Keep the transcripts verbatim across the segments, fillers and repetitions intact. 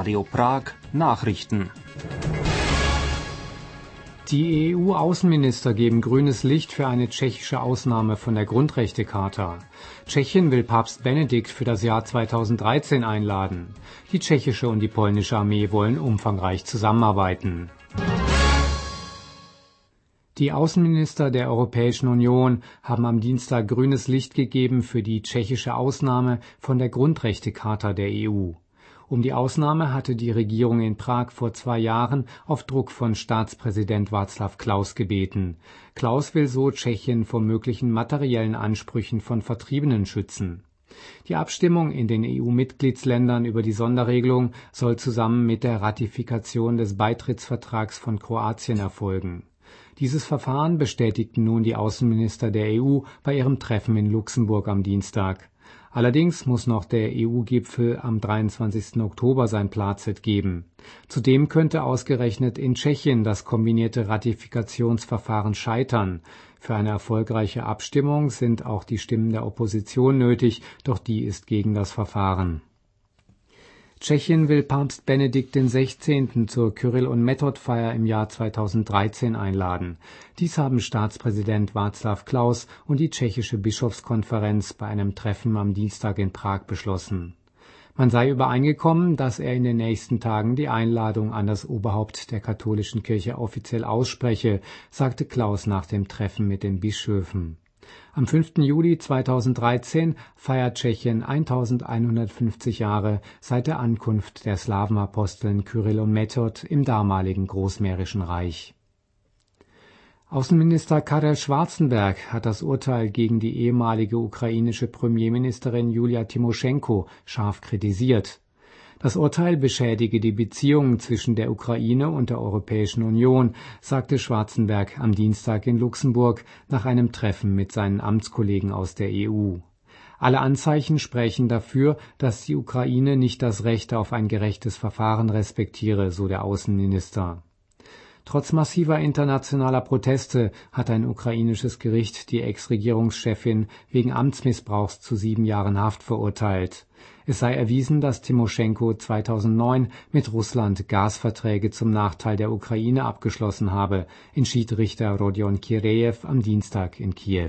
Radio Prag Nachrichten. Die E U-Außenminister geben grünes Licht für eine tschechische Ausnahme von der Grundrechtecharta. Tschechien will Papst Benedikt für das Jahr zweitausenddreizehn einladen. Die tschechische und die polnische Armee wollen umfangreich zusammenarbeiten. Die Außenminister der Europäischen Union haben am Dienstag grünes Licht gegeben für die tschechische Ausnahme von der Grundrechtecharta der E U. Um die Ausnahme hatte die Regierung in Prag vor zwei Jahren auf Druck von Staatspräsident Václav Klaus gebeten. Klaus will so Tschechien vor möglichen materiellen Ansprüchen von Vertriebenen schützen. Die Abstimmung in den E U-Mitgliedsländern über die Sonderregelung soll zusammen mit der Ratifikation des Beitrittsvertrags von Kroatien erfolgen. Dieses Verfahren bestätigten nun die Außenminister der E U bei ihrem Treffen in Luxemburg am Dienstag. Allerdings muss noch der E U-Gipfel am dreiundzwanzigsten Oktober sein Plazet geben. Zudem könnte ausgerechnet in Tschechien das kombinierte Ratifikationsverfahren scheitern. Für eine erfolgreiche Abstimmung sind auch die Stimmen der Opposition nötig, doch die ist gegen das Verfahren. Tschechien will Papst Benedikt den Sechzehnten zur Kyrill- und Method-Feier im Jahr zweitausenddreizehn einladen. Dies haben Staatspräsident Václav Klaus und die tschechische Bischofskonferenz bei einem Treffen am Dienstag in Prag beschlossen. Man sei übereingekommen, dass er in den nächsten Tagen die Einladung an das Oberhaupt der katholischen Kirche offiziell ausspreche, sagte Klaus nach dem Treffen mit den Bischöfen. Am fünften Juli zweitausenddreizehn feiert Tschechien eintausendeinhundertfünfzig Jahre seit der Ankunft der Slawenaposteln Kyrill und Method im damaligen Großmährischen Reich. Außenminister Karel Schwarzenberg hat das Urteil gegen die ehemalige ukrainische Premierministerin Julia Timoschenko scharf kritisiert. Das Urteil beschädige die Beziehungen zwischen der Ukraine und der Europäischen Union, sagte Schwarzenberg am Dienstag in Luxemburg nach einem Treffen mit seinen Amtskollegen aus der E U. Alle Anzeichen sprechen dafür, dass die Ukraine nicht das Recht auf ein gerechtes Verfahren respektiere, so der Außenminister. Trotz massiver internationaler Proteste hat ein ukrainisches Gericht die Ex-Regierungschefin wegen Amtsmissbrauchs zu sieben Jahren Haft verurteilt. Es sei erwiesen, dass Timoschenko zweitausendneun mit Russland Gasverträge zum Nachteil der Ukraine abgeschlossen habe, entschied Richter Rodion Kirejew am Dienstag in Kiew.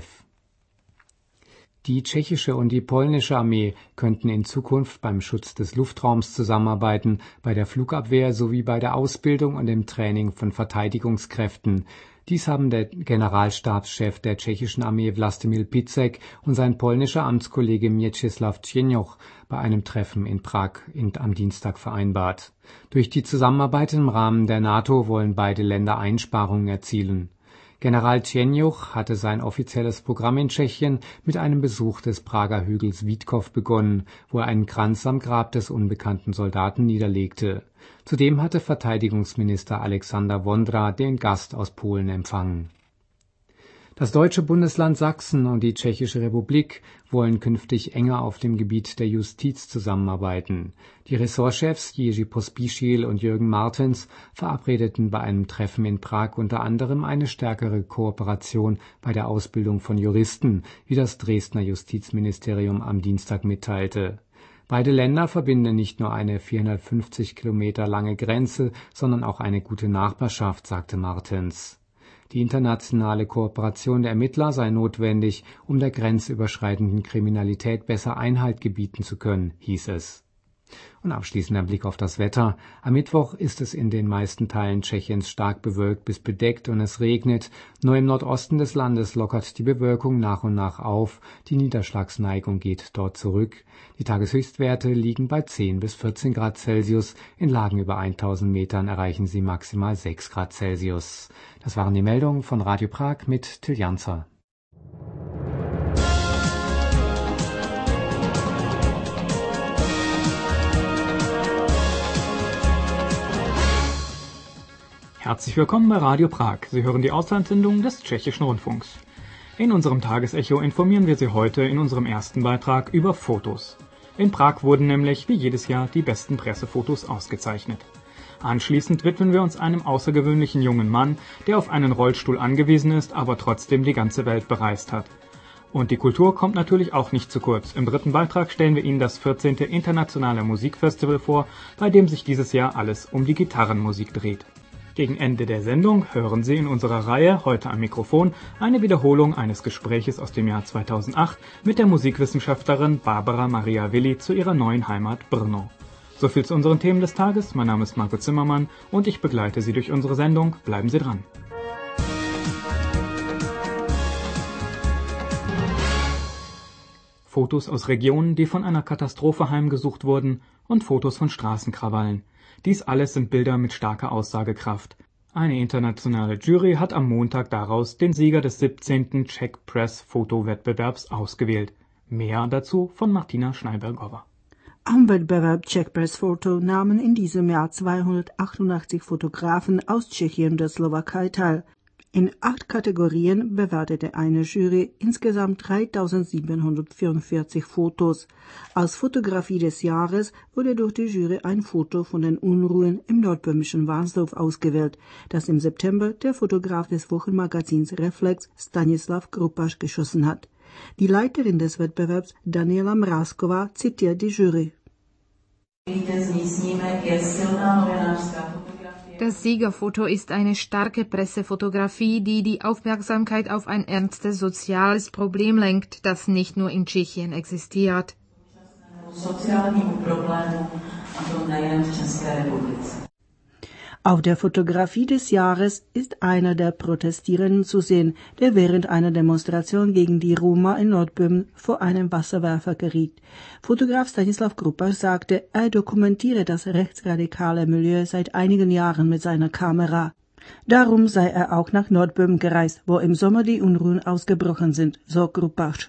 Die tschechische und die polnische Armee könnten in Zukunft beim Schutz des Luftraums zusammenarbeiten, bei der Flugabwehr sowie bei der Ausbildung und dem Training von Verteidigungskräften. Dies haben der Generalstabschef der tschechischen Armee Vlastimil Picek und sein polnischer Amtskollege Mieczysław Cieniuch bei einem Treffen in Prag in, am Dienstag vereinbart. Durch die Zusammenarbeit im Rahmen der NATO wollen beide Länder Einsparungen erzielen. General Cieniuch hatte sein offizielles Programm in Tschechien mit einem Besuch des Prager Hügels Vítkov begonnen, wo er einen Kranz am Grab des unbekannten Soldaten niederlegte. Zudem hatte Verteidigungsminister Alexander Vondra den Gast aus Polen empfangen. Das deutsche Bundesland Sachsen und die Tschechische Republik wollen künftig enger auf dem Gebiet der Justiz zusammenarbeiten. Die Ressortchefs Jiří Pospíšil und Jürgen Martens verabredeten bei einem Treffen in Prag unter anderem eine stärkere Kooperation bei der Ausbildung von Juristen, wie das Dresdner Justizministerium am Dienstag mitteilte. Beide Länder verbinden nicht nur eine vierhundertfünfzig Kilometer lange Grenze, sondern auch eine gute Nachbarschaft, sagte Martens. Die internationale Kooperation der Ermittler sei notwendig, um der grenzüberschreitenden Kriminalität besser Einhalt gebieten zu können, hieß es. Und abschließend ein Blick auf das Wetter. Am Mittwoch ist es in den meisten Teilen Tschechiens stark bewölkt bis bedeckt und es regnet. Nur im Nordosten des Landes lockert die Bewölkung nach und nach auf. Die Niederschlagsneigung geht dort zurück. Die Tageshöchstwerte liegen bei zehn bis vierzehn Grad Celsius. In Lagen über tausend Metern erreichen sie maximal sechs Grad Celsius. Das waren die Meldungen von Radio Prag mit Till Janzer. Herzlich willkommen bei Radio Prag. Sie hören die Auslandssendung des Tschechischen Rundfunks. In unserem Tagesecho informieren wir Sie heute in unserem ersten Beitrag über Fotos. In Prag wurden nämlich wie jedes Jahr die besten Pressefotos ausgezeichnet. Anschließend widmen wir uns einem außergewöhnlichen jungen Mann, der auf einen Rollstuhl angewiesen ist, aber trotzdem die ganze Welt bereist hat. Und die Kultur kommt natürlich auch nicht zu kurz. Im dritten Beitrag stellen wir Ihnen das vierzehnte Internationale Musikfestival vor, bei dem sich dieses Jahr alles um die Gitarrenmusik dreht. Gegen Ende der Sendung hören Sie in unserer Reihe heute am Mikrofon eine Wiederholung eines Gespräches aus dem Jahr zweitausendacht mit der Musikwissenschaftlerin Barbara Maria Willi zu ihrer neuen Heimat Brno. Soviel zu unseren Themen des Tages. Mein Name ist Marco Zimmermann und ich begleite Sie durch unsere Sendung. Bleiben Sie dran. Fotos aus Regionen, die von einer Katastrophe heimgesucht wurden, und Fotos von Straßenkrawallen. Dies alles sind Bilder mit starker Aussagekraft. Eine internationale Jury hat am Montag daraus den Sieger des siebzehnten Czech Press Fotowettbewerbs ausgewählt. Mehr dazu von Martina Schneibergowa. Am Wettbewerb Czech Press Photo nahmen in diesem Jahr zweihundertachtundachtzig Fotografen aus Tschechien und der Slowakei teil. In acht Kategorien bewertete eine Jury insgesamt dreitausendsiebenhundertvierundvierzig Fotos. Als Fotografie des Jahres wurde durch die Jury ein Foto von den Unruhen im nordböhmischen Warnsdorf ausgewählt, das im September der Fotograf des Wochenmagazins Reflex Stanislav Krupaš geschossen hat. Die Leiterin des Wettbewerbs, Daniela Mrázková, zitiert die Jury. Das Siegerfoto ist eine starke Pressefotografie, die die Aufmerksamkeit auf ein ernstes soziales Problem lenkt, das nicht nur in Tschechien existiert. Auf der Fotografie des Jahres ist einer der Protestierenden zu sehen, der während einer Demonstration gegen die Roma in Nordböhmen vor einen Wasserwerfer geriet. Fotograf Stanislav Krupaš sagte, er dokumentiere das rechtsradikale Milieu seit einigen Jahren mit seiner Kamera. Darum sei er auch nach Nordböhmen gereist, wo im Sommer die Unruhen ausgebrochen sind, so Krupaš.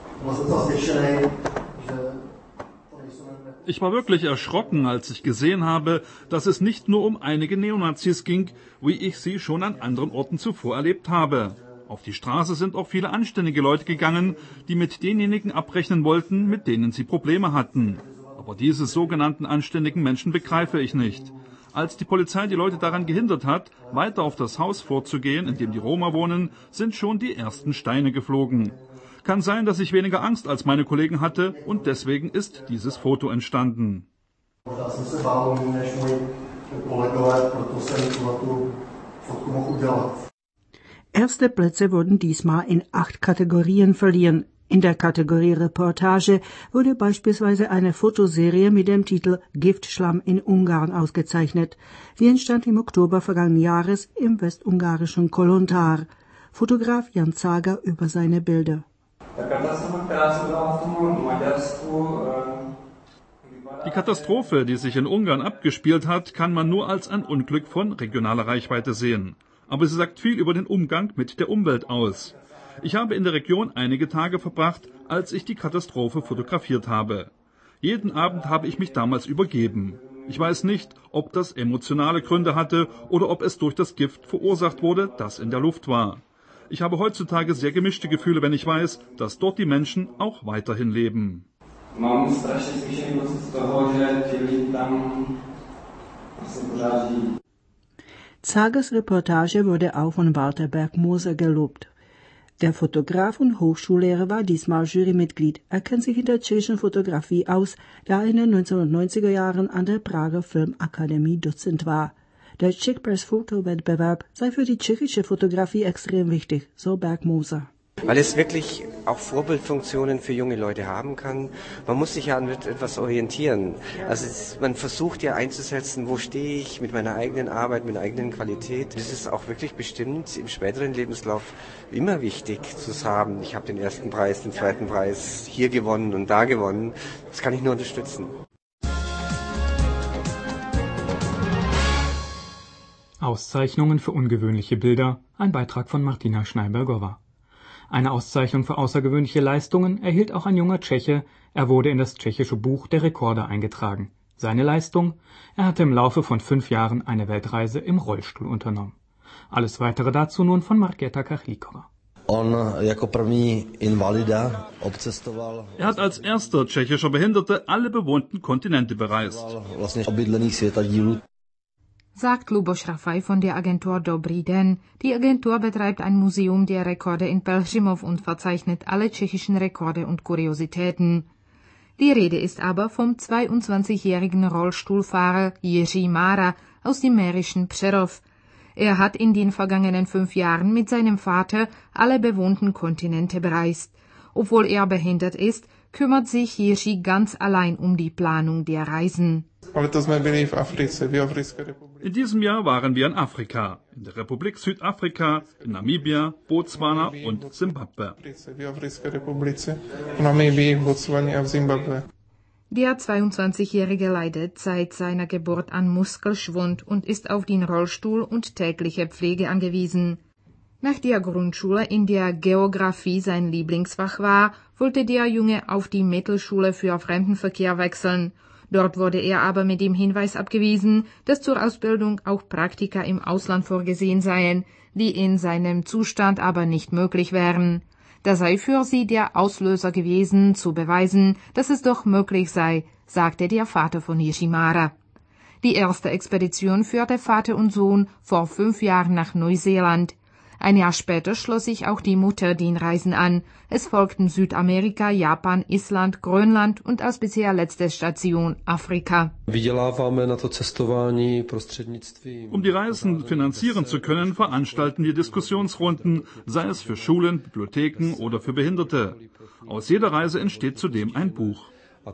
Ich war wirklich erschrocken, als ich gesehen habe, dass es nicht nur um einige Neonazis ging, wie ich sie schon an anderen Orten zuvor erlebt habe. Auf die Straße sind auch viele anständige Leute gegangen, die mit denjenigen abrechnen wollten, mit denen sie Probleme hatten. Aber diese sogenannten anständigen Menschen begreife ich nicht. Als die Polizei die Leute daran gehindert hat, weiter auf das Haus vorzugehen, in dem die Roma wohnen, sind schon die ersten Steine geflogen. Kann sein, dass ich weniger Angst als meine Kollegen hatte und deswegen ist dieses Foto entstanden. Erste Plätze wurden diesmal in acht Kategorien verliehen. In der Kategorie Reportage wurde beispielsweise eine Fotoserie mit dem Titel Giftschlamm in Ungarn ausgezeichnet. Sie entstand im Oktober vergangenen Jahres im westungarischen Kolontar. Fotograf Jan Zager über seine Bilder. Die Katastrophe, die sich in Ungarn abgespielt hat, kann man nur als ein Unglück von regionaler Reichweite sehen. Aber sie sagt viel über den Umgang mit der Umwelt aus. Ich habe in der Region einige Tage verbracht, als ich die Katastrophe fotografiert habe. Jeden Abend habe ich mich damals übergeben. Ich weiß nicht, ob das emotionale Gründe hatte oder ob es durch das Gift verursacht wurde, das in der Luft war. Ich habe heutzutage sehr gemischte Gefühle, wenn ich weiß, dass dort die Menschen auch weiterhin leben. Zagers Reportage wurde auch von Walter Berg-Moser gelobt. Der Fotograf und Hochschullehrer war diesmal Jurymitglied. Er kennt sich in der tschechischen Fotografie aus, da er in den neunzehnhundertneunziger Jahren an der Prager Filmakademie Dozent war. Der Czech Press Fotowettbewerb sei für die tschechische Fotografie extrem wichtig, so Berg-Moser. Weil es wirklich auch Vorbildfunktionen für junge Leute haben kann. Man muss sich ja an etwas orientieren. Also es, man versucht ja einzusetzen, wo stehe ich mit meiner eigenen Arbeit, mit meiner eigenen Qualität. Das ist auch wirklich bestimmt im späteren Lebenslauf immer wichtig zu haben. Ich habe den ersten Preis, den zweiten Preis hier gewonnen und da gewonnen. Das kann ich nur unterstützen. Auszeichnungen für ungewöhnliche Bilder, ein Beitrag von Martina Schneibergowa. Eine Auszeichnung für außergewöhnliche Leistungen erhielt auch ein junger Tscheche, er wurde in das tschechische Buch der Rekorde eingetragen. Seine Leistung? Er hatte im Laufe von fünf Jahren eine Weltreise im Rollstuhl unternommen. Alles Weitere dazu nun von Markéta Kachlíková. Er hat als erster tschechischer Behinderter alle bewohnten Kontinente bereist. sagt Luboš Rafaj von der Agentur Dobrý den. Die Agentur betreibt ein Museum der Rekorde in Pelhřimov und verzeichnet alle tschechischen Rekorde und Kuriositäten. Die Rede ist aber vom zweiundzwanzigjährigen Rollstuhlfahrer Jiří Mára aus dem mährischen Přerov. Er hat in den vergangenen fünf Jahren mit seinem Vater alle bewohnten Kontinente bereist. Obwohl er behindert ist, kümmert sich Jiří ganz allein um die Planung der Reisen. In diesem Jahr waren wir in Afrika, in der Republik Südafrika, in Namibia, Botswana und Simbabwe. Der zweiundzwanzigjährige leidet seit seiner Geburt an Muskelschwund und ist auf den Rollstuhl und tägliche Pflege angewiesen. Nach der Grundschule, in der Geographie sein Lieblingsfach war, wollte der Junge auf die Mittelschule für Fremdenverkehr wechseln. Dort wurde er aber mit dem Hinweis abgewiesen, dass zur Ausbildung auch Praktika im Ausland vorgesehen seien, die in seinem Zustand aber nicht möglich wären. Da sei für sie der Auslöser gewesen, zu beweisen, dass es doch möglich sei, sagte der Vater von Jiří Mára. Die erste Expedition führte Vater und Sohn vor fünf Jahren nach Neuseeland. Ein Jahr später schloss sich auch die Mutter den Reisen an. Es folgten Südamerika, Japan, Island, Grönland und als bisher letzte Station Afrika. Um die Reisen finanzieren zu können, veranstalten wir Diskussionsrunden, sei es für Schulen, Bibliotheken oder für Behinderte. Aus jeder Reise entsteht zudem ein Buch.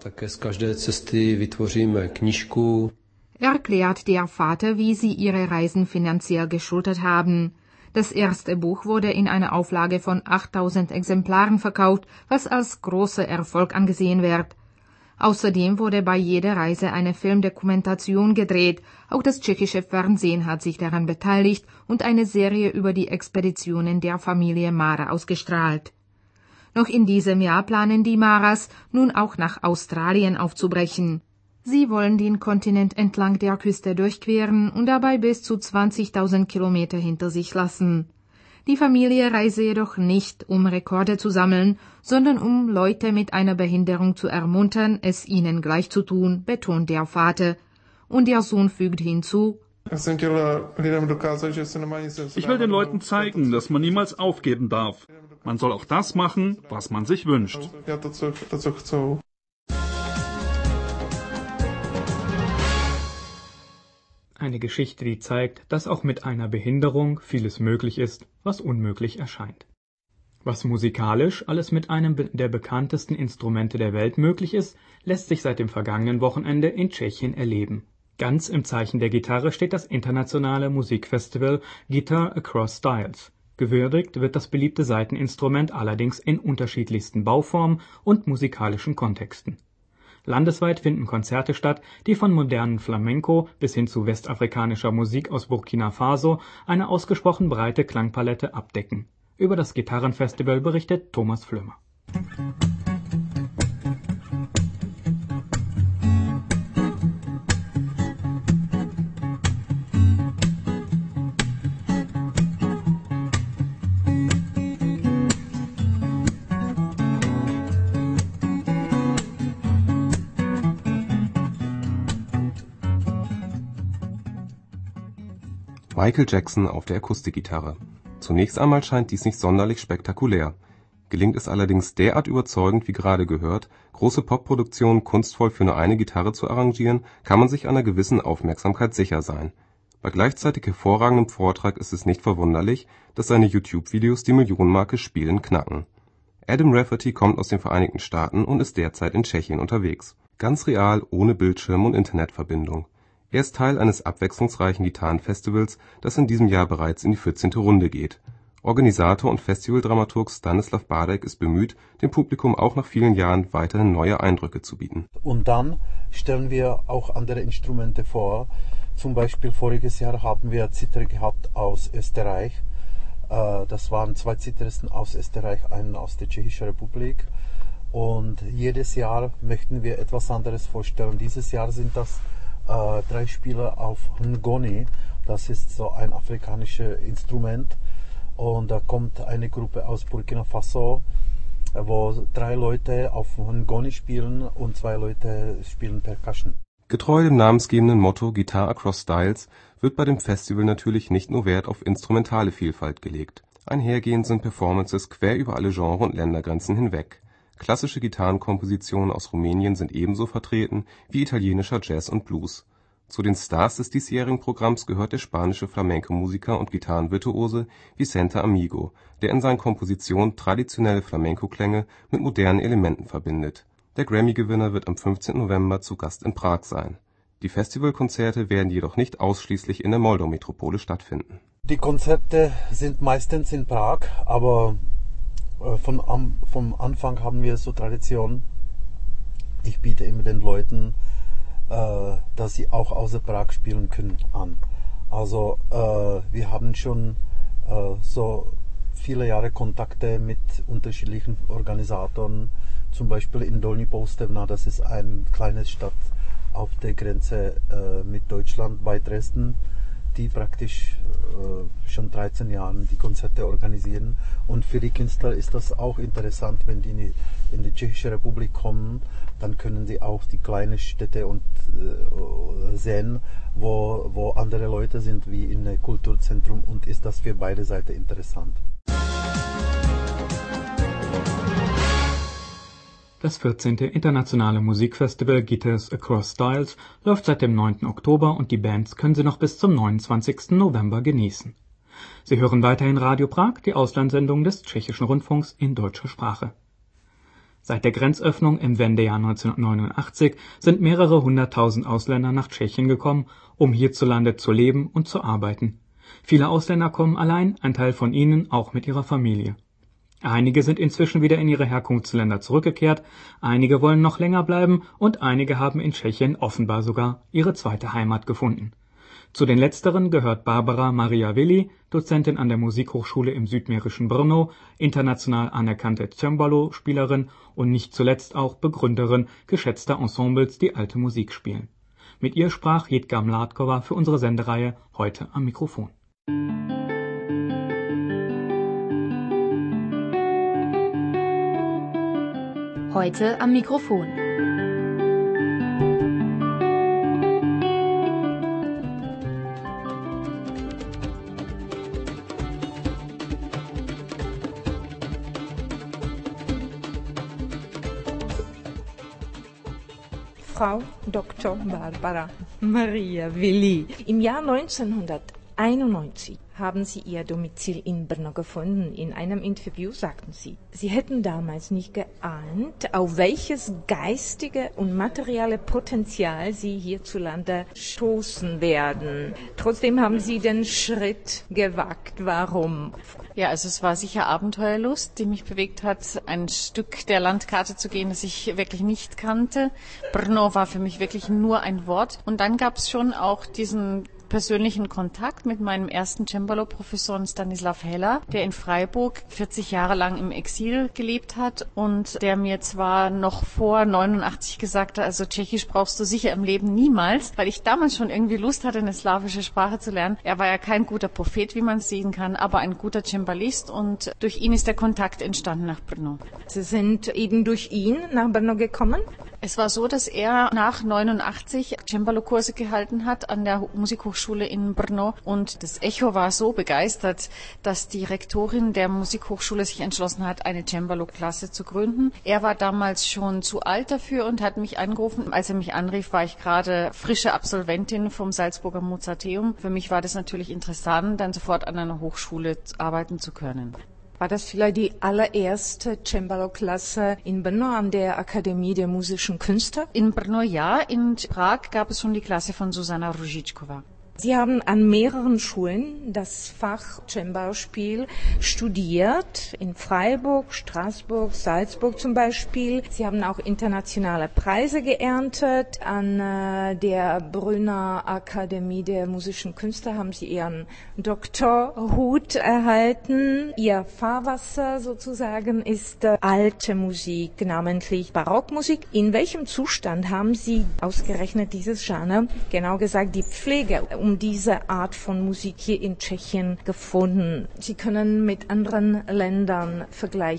Erklärt der Vater, wie sie ihre Reisen finanziell geschultert haben. Das erste Buch wurde in einer Auflage von achttausend Exemplaren verkauft, was als großer Erfolg angesehen wird. Außerdem wurde bei jeder Reise eine Filmdokumentation gedreht. Auch das tschechische Fernsehen hat sich daran beteiligt und eine Serie über die Expeditionen der Familie Mára ausgestrahlt. Noch in diesem Jahr planen die Máras, nun auch nach Australien aufzubrechen. Sie wollen den Kontinent entlang der Küste durchqueren und dabei bis zu zwanzigtausend Kilometer hinter sich lassen. Die Familie reise jedoch nicht, um Rekorde zu sammeln, sondern um Leute mit einer Behinderung zu ermuntern, es ihnen gleich zu tun, betont der Vater. Und der Sohn fügt hinzu: Ich will den Leuten zeigen, dass man niemals aufgeben darf. Man soll auch das machen, was man sich wünscht. Eine Geschichte, die zeigt, dass auch mit einer Behinderung vieles möglich ist, was unmöglich erscheint. Was musikalisch alles mit einem der bekanntesten Instrumente der Welt möglich ist, lässt sich seit dem vergangenen Wochenende in Tschechien erleben. Ganz im Zeichen der Gitarre steht das internationale Musikfestival Guitar Across Styles. Gewürdigt wird das beliebte Saiteninstrument allerdings in unterschiedlichsten Bauformen und musikalischen Kontexten. Landesweit finden Konzerte statt, die von modernen Flamenco bis hin zu westafrikanischer Musik aus Burkina Faso eine ausgesprochen breite Klangpalette abdecken. Über das Gitarrenfestival berichtet Thomas Flömer. Michael Jackson auf der Akustikgitarre. Zunächst einmal scheint dies nicht sonderlich spektakulär. Gelingt es allerdings derart überzeugend wie gerade gehört, große Popproduktionen kunstvoll für nur eine Gitarre zu arrangieren, kann man sich einer gewissen Aufmerksamkeit sicher sein. Bei gleichzeitig hervorragendem Vortrag ist es nicht verwunderlich, dass seine YouTube-Videos die Millionenmarke Spielen knacken. Adam Rafferty kommt aus den Vereinigten Staaten und ist derzeit in Tschechien unterwegs. Ganz real, ohne Bildschirm und Internetverbindung. Er ist Teil eines abwechslungsreichen Gitarrenfestivals, das in diesem Jahr bereits in die vierzehnte Runde geht. Organisator und Festivaldramaturg Stanislav Bádek ist bemüht, dem Publikum auch nach vielen Jahren weiterhin neue Eindrücke zu bieten. Und dann stellen wir auch andere Instrumente vor. Zum Beispiel voriges Jahr haben wir Zither gehabt aus Österreich. Das waren zwei Zitheristen aus Österreich, einen aus der Tschechischen Republik. Und jedes Jahr möchten wir etwas anderes vorstellen. Dieses Jahr sind das Äh, drei Spieler auf Ngoni, das ist so ein afrikanisches Instrument, und da kommt eine Gruppe aus Burkina Faso, wo drei Leute auf Ngoni spielen und zwei Leute spielen Percussion. Getreu dem namensgebenden Motto Guitar Across Styles wird bei dem Festival natürlich nicht nur Wert auf instrumentale Vielfalt gelegt. Einhergehend sind Performances quer über alle Genre - und Ländergrenzen hinweg. Klassische Gitarrenkompositionen aus Rumänien sind ebenso vertreten wie italienischer Jazz und Blues. Zu den Stars des diesjährigen Programms gehört der spanische Flamenco-Musiker und Gitarrenvirtuose Vicente Amigo, der in seinen Kompositionen traditionelle Flamenco-Klänge mit modernen Elementen verbindet. Der Grammy-Gewinner wird am fünfzehnten November zu Gast in Prag sein. Die Festivalkonzerte werden jedoch nicht ausschließlich in der Moldau-Metropole stattfinden. Die Konzerte sind meistens in Prag, aber äh, von am, vom Anfang haben wir so Tradition. Ich biete immer den Leuten, äh, dass sie auch außer Prag spielen können, an. Also äh, wir haben schon äh, so viele Jahre Kontakte mit unterschiedlichen Organisatoren, zum Beispiel in Dolní Poustevna, das ist eine kleine Stadt auf der Grenze äh, mit Deutschland bei Dresden, die praktisch äh, schon dreizehn Jahre die Konzerte organisieren. Und für die Künstler ist das auch interessant, wenn die in die, in die Tschechische Republik kommen, dann können sie auch die kleinen Städte und, äh, sehen, wo, wo andere Leute sind, wie in einem Kulturzentrum, und ist das für beide Seiten interessant. Das vierzehnte internationale Musikfestival Guitars Across Styles läuft seit dem neunten Oktober und die Bands können sie noch bis zum neunundzwanzigsten November genießen. Sie hören weiterhin Radio Prag, die Auslandssendung des Tschechischen Rundfunks in deutscher Sprache. Seit der Grenzöffnung im Wendejahr neunzehnhundertneunundachtzig sind mehrere hunderttausend Ausländer nach Tschechien gekommen, um hierzulande zu leben und zu arbeiten. Viele Ausländer kommen allein, ein Teil von ihnen auch mit ihrer Familie. Einige sind inzwischen wieder in ihre Herkunftsländer zurückgekehrt, einige wollen noch länger bleiben und einige haben in Tschechien offenbar sogar ihre zweite Heimat gefunden. Zu den letzteren gehört Barbara Maria Willi, Dozentin an der Musikhochschule im südmährischen Brno, international anerkannte Cembalo-Spielerin und nicht zuletzt auch Begründerin geschätzter Ensembles, die alte Musik spielen. Mit ihr sprach Jitka Mládková für unsere Sendereihe Heute am Mikrofon. Heute am Mikrofon. Frau Doktor Barbara Maria Willi. Im Jahr neunzehnhunderteinundneunzig haben Sie Ihr Domizil in Brno gefunden. In einem Interview sagten Sie, Sie hätten damals nicht geahnt, auf welches geistige und materielle Potenzial Sie hierzulande stoßen werden. Trotzdem haben Sie den Schritt gewagt. Warum? Ja, also es war sicher Abenteuerlust, die mich bewegt hat, ein Stück der Landkarte zu gehen, das ich wirklich nicht kannte. Brno war für mich wirklich nur ein Wort. Und dann gab es schon auch diesen persönlichen Kontakt mit meinem ersten Cembalo-Professor Stanislav Heller, der in Freiburg vierzig Jahre lang im Exil gelebt hat und der mir zwar noch vor neunundachtzig gesagt hat, also Tschechisch brauchst du sicher im Leben niemals, weil ich damals schon irgendwie Lust hatte, eine slawische Sprache zu lernen. Er war ja kein guter Prophet, wie man sehen kann, aber ein guter Cembalist und durch ihn ist der Kontakt entstanden nach Brno. Sie sind eben durch ihn nach Brno gekommen? Es war so, dass er nach neunundachtzig Cembalo-Kurse gehalten hat an der Musikhochschule in Brno und das Echo war so begeistert, dass die Rektorin der Musikhochschule sich entschlossen hat, eine Cembalo-Klasse zu gründen. Er war damals schon zu alt dafür und hat mich angerufen. Als er mich anrief, war ich gerade frische Absolventin vom Salzburger Mozarteum. Für mich war das natürlich interessant, dann sofort an einer Hochschule arbeiten zu können. War das vielleicht die allererste Cembalo-Klasse in Brno an der Akademie der musischen Künste? In Brno ja, in Prag gab es schon die Klasse von Susanna Růžičková. Sie haben an mehreren Schulen das Fach Cembalo-Spiel studiert, in Freiburg, Straßburg, Salzburg zum Beispiel. Sie haben auch internationale Preise geerntet. An äh, der Brünner Akademie der musischen Künste haben Sie Ihren Doktorhut erhalten. Ihr Fahrwasser sozusagen ist äh, alte Musik, namentlich Barockmusik. In welchem Zustand haben Sie ausgerechnet dieses Genre, genau gesagt die Pflege, um diese Art von Musik hier in Tschechien gefunden? Sie können mit anderen Ländern vergleichen.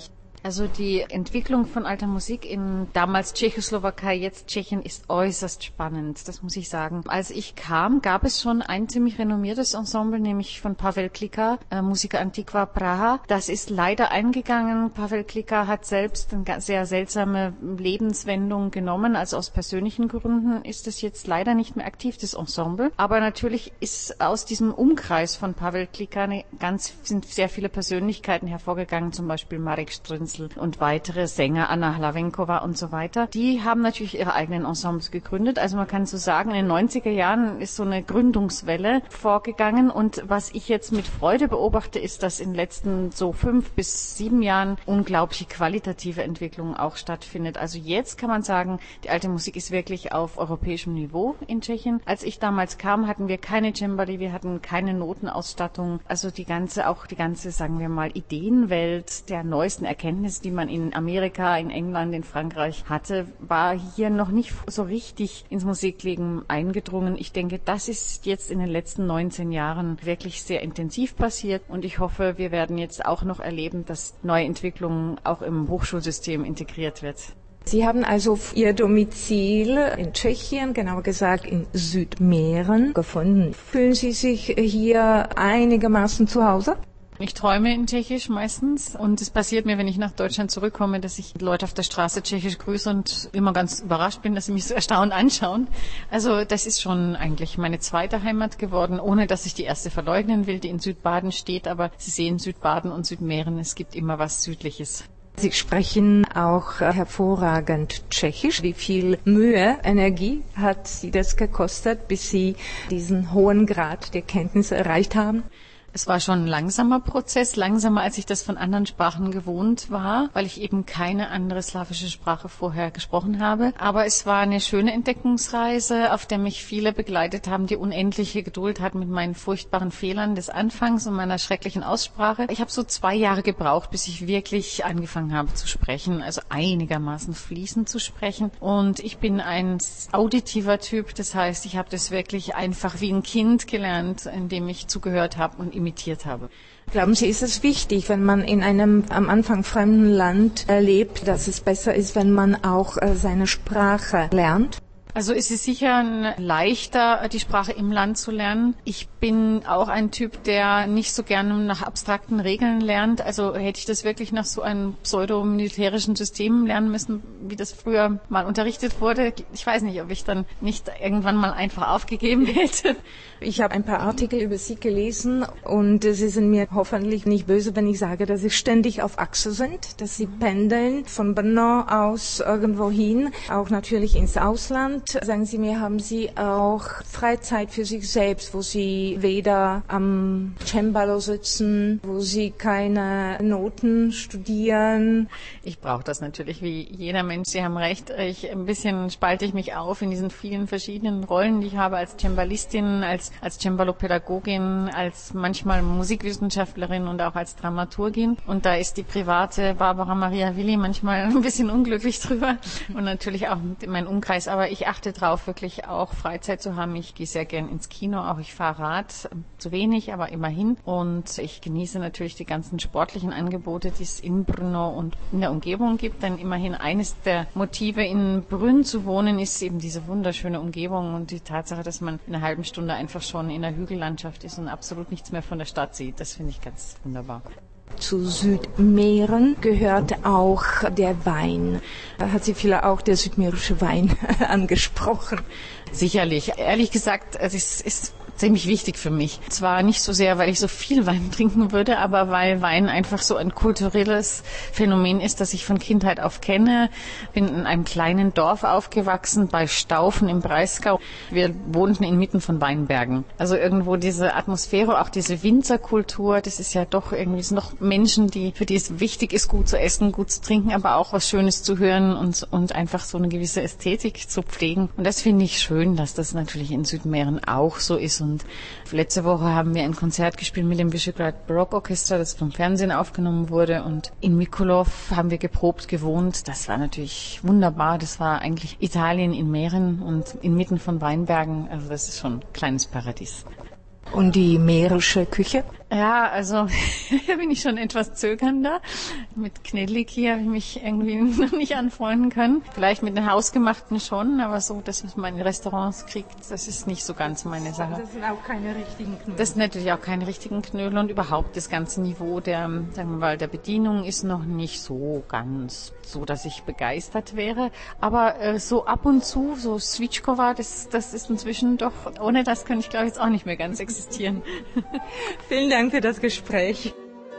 Also die Entwicklung von alter Musik in damals Tschechoslowakei, jetzt Tschechien, ist äußerst spannend, das muss ich sagen. Als ich kam, gab es schon ein ziemlich renommiertes Ensemble, nämlich von Pavel Klika, äh, Musica Antiqua Praha. Das ist leider eingegangen. Pavel Klika hat selbst eine sehr seltsame Lebenswendung genommen, also aus persönlichen Gründen ist es jetzt leider nicht mehr aktiv, das Ensemble. Aber natürlich ist aus diesem Umkreis von Pavel Klika eine ganz, sind sehr viele Persönlichkeiten hervorgegangen, zum Beispiel Marek Strünzel und weitere Sänger, Anna Hlavenkova und so weiter. Die haben natürlich ihre eigenen Ensembles gegründet. Also man kann so sagen, in den neunziger Jahren ist so eine Gründungswelle vorgegangen. Und was ich jetzt mit Freude beobachte, ist, dass in den letzten so fünf bis sieben Jahren unglaubliche qualitative Entwicklung auch stattfindet. Also jetzt kann man sagen, die alte Musik ist wirklich auf europäischem Niveau in Tschechien. Als ich damals kam, hatten wir keine Cembali, wir hatten keine Notenausstattung. Also die ganze, auch die ganze, sagen wir mal, Ideenwelt der neuesten Erkenntnisse, die man in Amerika, in England, in Frankreich hatte, war hier noch nicht so richtig ins Musikleben eingedrungen. Ich denke, das ist jetzt in den letzten neunzehn Jahren wirklich sehr intensiv passiert und ich hoffe, wir werden jetzt auch noch erleben, dass neue Entwicklungen auch im Hochschulsystem integriert wird. Sie haben also Ihr Domizil in Tschechien, genauer gesagt in Südmähren, gefunden. Fühlen Sie sich hier einigermaßen zu Hause? Ich träume in Tschechisch meistens und es passiert mir, wenn ich nach Deutschland zurückkomme, dass ich Leute auf der Straße Tschechisch grüße und immer ganz überrascht bin, dass sie mich so erstaunt anschauen. Also das ist schon eigentlich meine zweite Heimat geworden, ohne dass ich die erste verleugnen will, die in Südbaden steht. Aber Sie sehen, Südbaden und Südmähren, es gibt immer was Südliches. Sie sprechen auch hervorragend Tschechisch. Wie viel Mühe, Energie hat Sie das gekostet, bis Sie diesen hohen Grad der Kenntnisse erreicht haben? Es war schon ein langsamer Prozess, langsamer als ich das von anderen Sprachen gewohnt war, weil ich eben keine andere slawische Sprache vorher gesprochen habe. Aber es war eine schöne Entdeckungsreise, auf der mich viele begleitet haben, die unendliche Geduld hatten mit meinen furchtbaren Fehlern des Anfangs und meiner schrecklichen Aussprache. Ich habe so zwei Jahre gebraucht, bis ich wirklich angefangen habe zu sprechen, also einigermaßen fließend zu sprechen. Und ich bin ein auditiver Typ, das heißt, ich habe das wirklich einfach wie ein Kind gelernt, indem ich zugehört habe und imitiert habe. Glauben Sie, ist es wichtig, wenn man in einem am Anfang fremden Land lebt, dass es besser ist, wenn man auch äh, seine Sprache lernt? Also es ist sicher leichter, die Sprache im Land zu lernen. Ich bin auch ein Typ, der nicht so gerne nach abstrakten Regeln lernt. Also hätte ich das wirklich nach so einem pseudo-militärischen System lernen müssen, wie das früher mal unterrichtet wurde. Ich weiß nicht, ob ich dann nicht irgendwann mal einfach aufgegeben hätte. Ich habe ein paar Artikel über Sie gelesen und Sie sind mir hoffentlich nicht böse, wenn ich sage, dass Sie ständig auf Achse sind, dass Sie pendeln von Brno aus irgendwo hin, auch natürlich ins Ausland. Sagen Sie mir, haben Sie auch Freizeit für sich selbst, wo Sie weder am Cembalo sitzen, wo Sie keine Noten studieren? Ich brauche das natürlich wie jeder Mensch. Sie haben recht. Ich, ein bisschen spalte ich mich auf in diesen vielen verschiedenen Rollen, die ich habe als Cembalistin, als, als Cembalo-Pädagogin, als manchmal Musikwissenschaftlerin und auch als Dramaturgin. Und da ist die private Barbara Maria Willi manchmal ein bisschen unglücklich drüber und natürlich auch mein Umkreis. Aber ich achte drauf, wirklich auch Freizeit zu haben. Ich gehe sehr gern ins Kino, auch ich fahre Rad, zu wenig, aber immerhin. Und ich genieße natürlich die ganzen sportlichen Angebote, die es in Brno und in der Umgebung gibt. Denn immerhin eines der Motive, in Brünn zu wohnen, ist eben diese wunderschöne Umgebung und die Tatsache, dass man in einer halben Stunde einfach schon in der Hügellandschaft ist und absolut nichts mehr von der Stadt sieht. Das finde ich ganz wunderbar. Zu Südmähren gehört auch der Wein. Da hat sie vielleicht auch der südmährische Wein angesprochen. Sicherlich. Ehrlich gesagt, es ist, ist ziemlich wichtig für mich. Zwar nicht so sehr, weil ich so viel Wein trinken würde, aber weil Wein einfach so ein kulturelles Phänomen ist, das ich von Kindheit auf kenne. Bin in einem kleinen Dorf aufgewachsen, bei Staufen im Breisgau. Wir wohnten inmitten von Weinbergen. Also irgendwo diese Atmosphäre, auch diese Winzerkultur, das ist ja doch irgendwie, es sind noch Menschen, die, für die es wichtig ist, gut zu essen, gut zu trinken, aber auch was Schönes zu hören und, und einfach so eine gewisse Ästhetik zu pflegen. Und das finde ich schön, dass das natürlich in Südmähren auch so ist. Und letzte Woche haben wir ein Konzert gespielt mit dem Vyšehrad Baroque Orchestra, das vom Fernsehen aufgenommen wurde. Und in Mikulov haben wir geprobt, gewohnt. Das war natürlich wunderbar. Das war eigentlich Italien in Mähren und inmitten von Weinbergen. Also das ist schon ein kleines Paradies. Und die mährische Küche? Ja, also da bin ich schon etwas zögernder. Mit Knedliki habe ich mich irgendwie noch nicht anfreunden können. Vielleicht mit den Hausgemachten schon, aber so, dass man in Restaurants kriegt, das ist nicht so ganz meine Sache. Das sind auch keine richtigen Knödel. Das sind natürlich auch keine richtigen Knödel und überhaupt das ganze Niveau der, sagen wir mal, der Bedienung ist noch nicht so ganz so, dass ich begeistert wäre. Aber äh, so ab und zu, so Svíčková, das, das ist inzwischen doch, ohne das kann ich glaube ich jetzt auch nicht mehr ganz existieren. Vielen Dank für das Gespräch.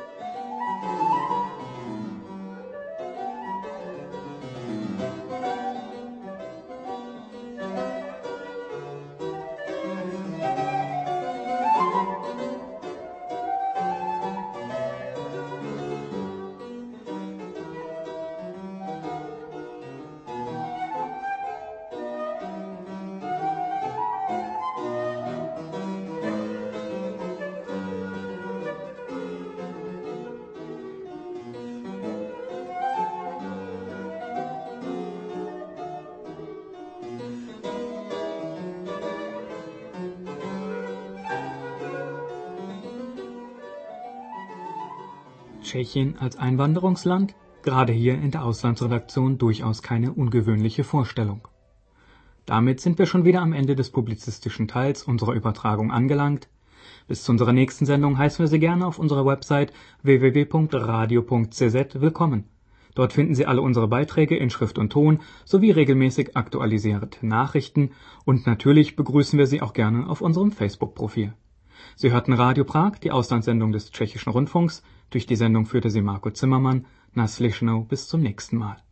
Tschechien als Einwanderungsland? Gerade hier in der Auslandsredaktion durchaus keine ungewöhnliche Vorstellung. Damit sind wir schon wieder am Ende des publizistischen Teils unserer Übertragung angelangt. Bis zu unserer nächsten Sendung heißen wir Sie gerne auf unserer Website w w w punkt radio punkt c z willkommen. Dort finden Sie alle unsere Beiträge in Schrift und Ton sowie regelmäßig aktualisierte Nachrichten und natürlich begrüßen wir Sie auch gerne auf unserem Facebook-Profil. Sie hörten Radio Prag, die Auslandssendung des Tschechischen Rundfunks. Durch die Sendung führte sie Marco Zimmermann. Naslyšenou, bis zum nächsten Mal.